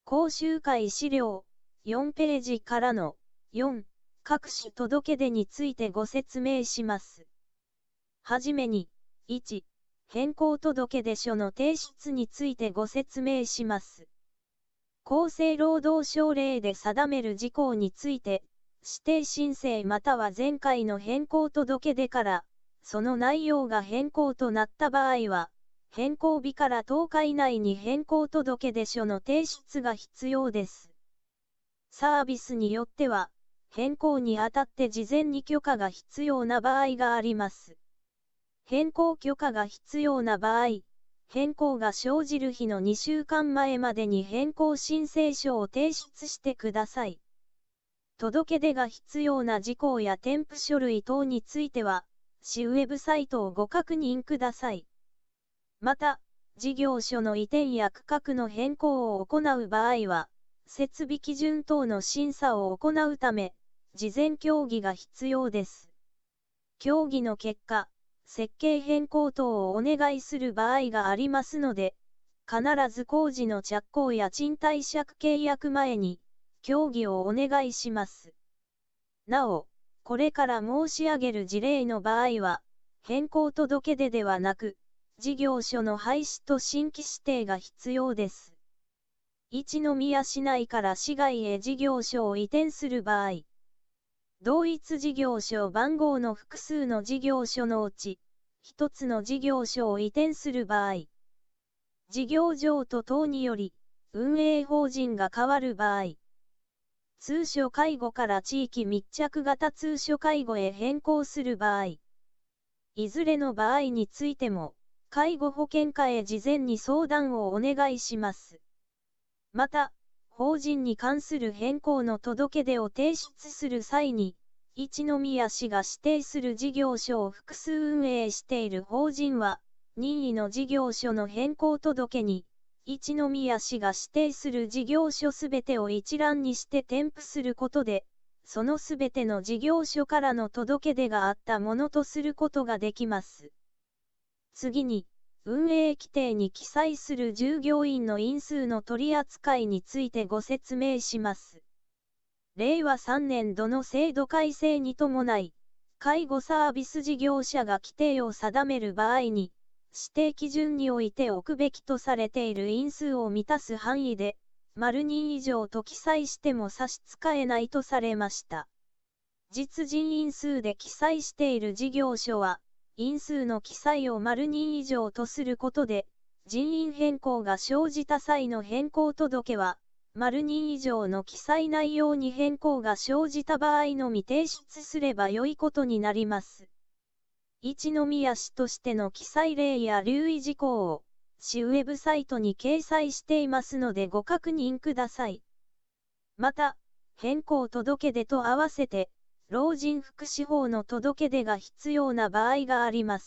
講習会資料4ページからの4、各種届出についてご説明します。はじめに、1、変更届出書の提出についてご説明します。厚生労働省令で定める事項について、指定申請または前回の変更届出から、その内容が変更となった場合は、変更日から10日以内に変更届出書の提出が必要です。サービスによっては、変更にあたって事前に許可が必要な場合があります。変更許可が必要な場合、変更が生じる日の2週間前までに変更申請書を提出してください。届出が必要な事項や添付書類等については、市ウェブサイトをご確認ください。また、事業所の移転や区画の変更を行う場合は、設備基準等の審査を行うため、事前協議が必要です。協議の結果、設計変更等をお願いする場合がありますので、必ず工事の着工や賃貸借契約前に、協議をお願いします。なお、これから申し上げる事例の場合は、変更届出ではなく、事業所の廃止と新規指定が必要です。一宮市内から市外へ事業所を移転する場合、同一事業所番号の複数の事業所のうち、一つの事業所を移転する場合、事業譲渡等により、運営法人が変わる場合、通所介護から地域密着型通所介護へ変更する場合、いずれの場合についても、介護保険課へ事前に相談をお願いします。また、法人に関する変更の届出を提出する際に、一宮市が指定する事業所を複数運営している法人は、任意の事業所の変更届に、一宮市が指定する事業所すべてを一覧にして添付することで、そのすべての事業所からの届出があったものとすることができます。次に、運営規定に記載する従業員の員数の取り扱いについてご説明します。令和3年度の制度改正に伴い、介護サービス事業者が規定を定める場合に、指定基準において置くべきとされている員数を満たす範囲で、○人以上と記載しても差し支えないとされました。実人員数で記載している事業所は、員数の記載を○人以上とすることで、人員変更が生じた際の変更届は、○人以上の記載内容に変更が生じた場合のみ提出すれば良いことになります。一宮市としての記載例や留意事項を、市ウェブサイトに掲載していますのでご確認ください。また、変更届出と合わせて、老人福祉法の届出が必要な場合があります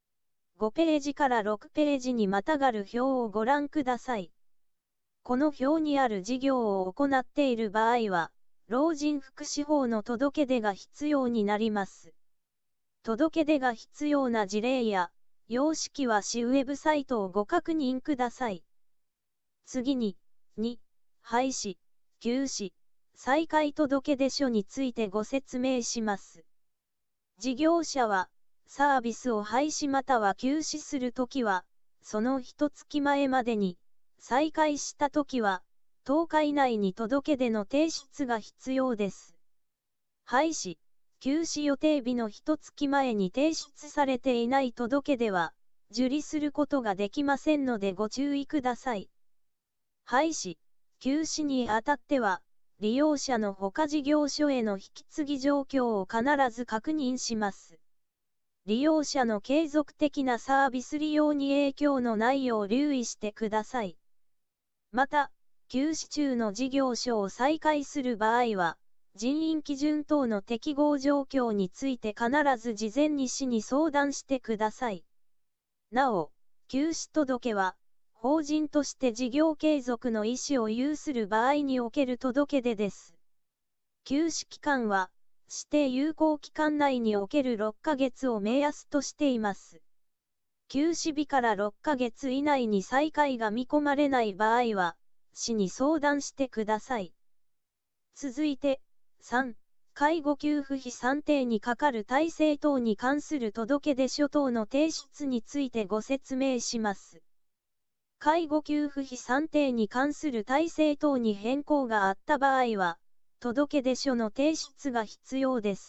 。5ページから6ページにまたがる表をご覧ください。この表にある事業を行っている場合は、老人福祉法の届出が必要になります。届出が必要な事例や、様式は市ウェブサイトをご確認ください。次に、2、廃止、休止、再開届出書についてご説明します。事業者は、サービスを廃止または休止するときは、その1月前までに、再開したときは、10日以内に届出の提出が必要です。廃止、休止予定日の1月前に提出されていない届出は、受理することができませんのでご注意ください。廃止、休止にあたっては、利用者の他事業所への引き継ぎ状況を必ず確認します。利用者の継続的なサービス利用に影響のないよう留意してください。また、休止中の事業所を再開する場合は、人員基準等の適合状況について必ず事前に市に相談してください。なお、休止届は、法人として事業継続の意思を有する場合における届出です。休止期間は、指定有効期間内における6ヶ月を目安としています。休止日から6ヶ月以内に再開が見込まれない場合は、 市に相談してください。続いて、3、介護給付費算定にかかる体制等に関する届出書等の提出についてご説明します。介護給付費算定に関する体制等に変更があった場合は、届出書の提出が必要です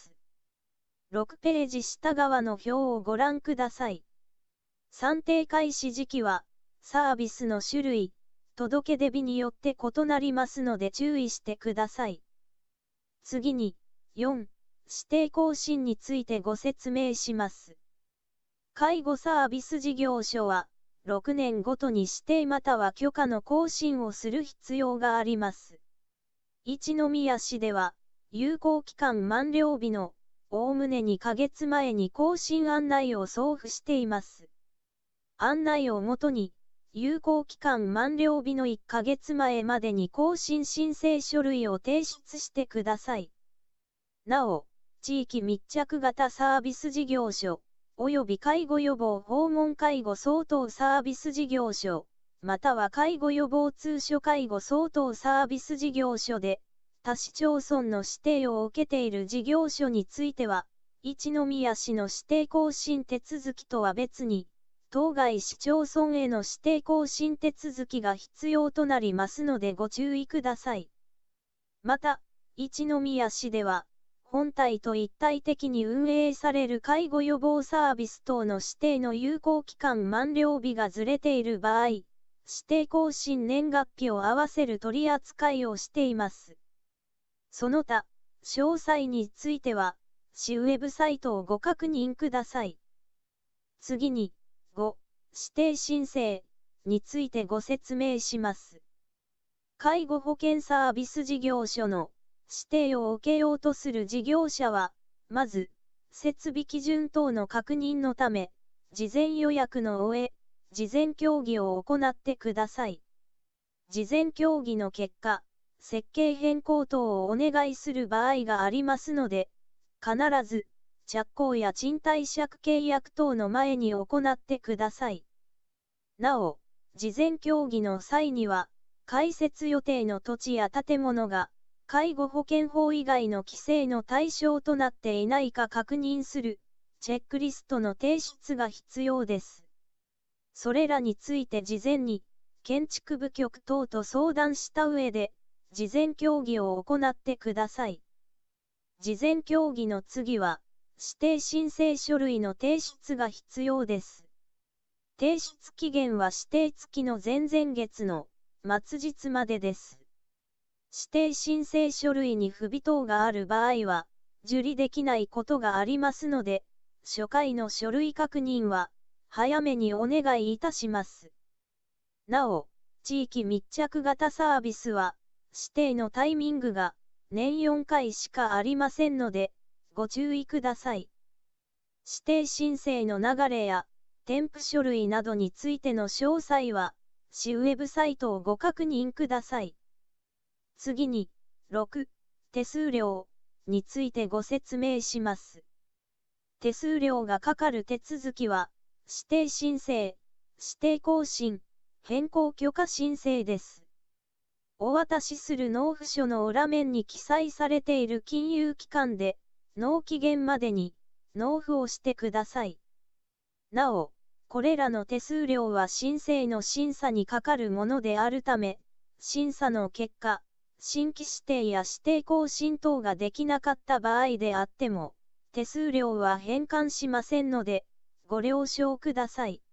。6ページ下側の表をご覧ください。算定開始時期は、サービスの種類、届出日によって異なりますので注意してください。次に、4、指定更新についてご説明します。介護サービス事業所は、6年ごとに指定または許可の更新をする必要があります。一宮市では、有効期間満了日の、おおむね2ヶ月前に更新案内を送付しています。案内をもとに、有効期間満了日の1ヶ月前までに更新申請書類を提出してください。なお、地域密着型サービス事業所、及び介護予防訪問介護相当サービス事業所、または介護予防通所介護相当サービス事業所で、他市町村の指定を受けている事業所については、一宮市の指定更新手続きとは別に、当該市町村への指定更新手続きが必要となりますのでご注意ください。また、一宮市では、本体と一体的に運営される介護予防サービス等の指定の有効期間満了日がずれている場合、指定更新年月日を合わせる取り扱いをしています。その他、詳細については、市ウェブサイトをご確認ください。次に、5、指定申請についてご説明します。介護保険サービス事業所の指定を受けようとする事業者は、まず、設備基準等の確認のため、事前予約の上、事前協議を行ってください。事前協議の結果、設計変更等をお願いする場合がありますので、必ず、着工や賃貸借契約等の前に行ってください。なお、事前協議の際には、開設予定の土地や建物が、介護保険法以外の規制の対象となっていないか確認する、チェックリストの提出が必要です。それらについて事前に、建築部局等と相談した上で、事前協議を行ってください。事前協議の次は、指定申請書類の提出が必要です。提出期限は指定月の前々月の末日までです。指定申請書類に不備等がある場合は、受理できないことがありますので、初回の書類確認は、早めにお願いいたします。なお、地域密着型サービスは、指定のタイミングが年4回しかありませんので、ご注意ください。指定申請の流れや、添付書類などについての詳細は、市ウェブサイトをご確認ください。次に、6、手数料についてご説明します。手数料がかかる手続きは、指定申請、指定更新、変更許可申請です。お渡しする納付書の裏面に記載されている金融機関で、納期限までに納付をしてください。なお、これらの手数料は申請の審査にかかるものであるため、審査の結果、新規指定や指定更新等ができなかった場合であっても、手数料は返還しませんので、ご了承ください。